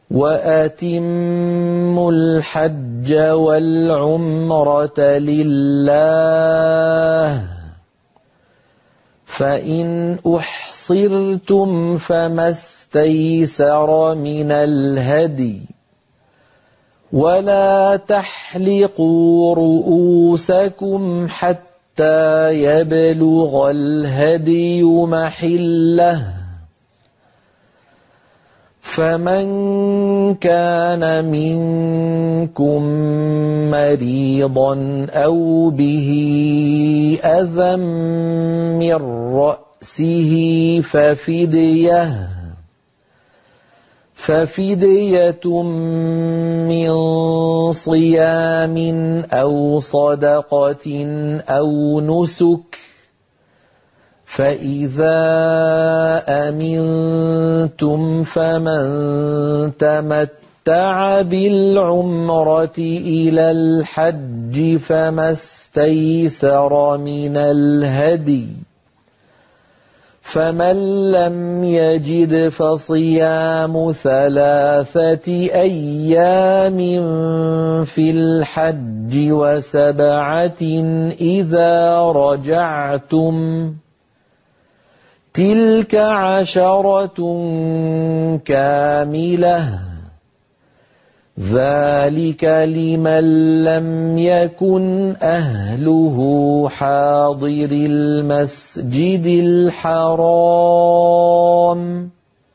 وَأَتِمُّوا الْحَجَّ وَالْعُمْرَةَ لِلَّهِ ۚ فَإِنْ أُحْصِرْتُمْ فَمَا اسْتَيْسَرَ مِنَ الْهَدْيِ ۖ وَلَا تَحْلِقُوا رُءُوسَكُمْ حَتَّىٰ يَبْلُغَ الْهَدْيُ مَحِلَّهُ ۚ فَمَن كَانَ مِنكُم مَّرِيضًا أَوْ بِهِ أَذًى مِّن رَّأْسِهِ فَفِدْيَةٌ مِّن صِيَامٍ أَوْ صَدَقَةٍ أَوْ نُسُكٍ ۚ فَإِذَا أَمِنتُمْ فَمَن تَمَتَّعَ بِالْعُمْرَةِ إِلَى الْحَجِّ فَمَا اسْتَيْسَرَ مِنَ الْهَدْيِ ۚ فَمَن لَّمْ يَجِدْ فَصِيَامُ 3 أيام فِي الْحَجِّ و7 إِذَا رَجَعْتُمْ ۗ تِلْكَ 10 كَامِلَةٌ ۗ ذَٰلِكَ لِمَن لَّمْ يَكُنْ أَهْلُهُ حَاضِرِي الْمَسْجِدِ الْحَرَامِ ۚ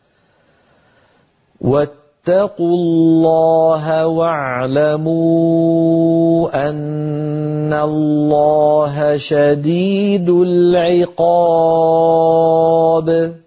وَاتَّقُوا اللَّهَ وَاعْلَمُوا أَنَّ اللَّهَ شَدِيدُ الْعِقَابِ.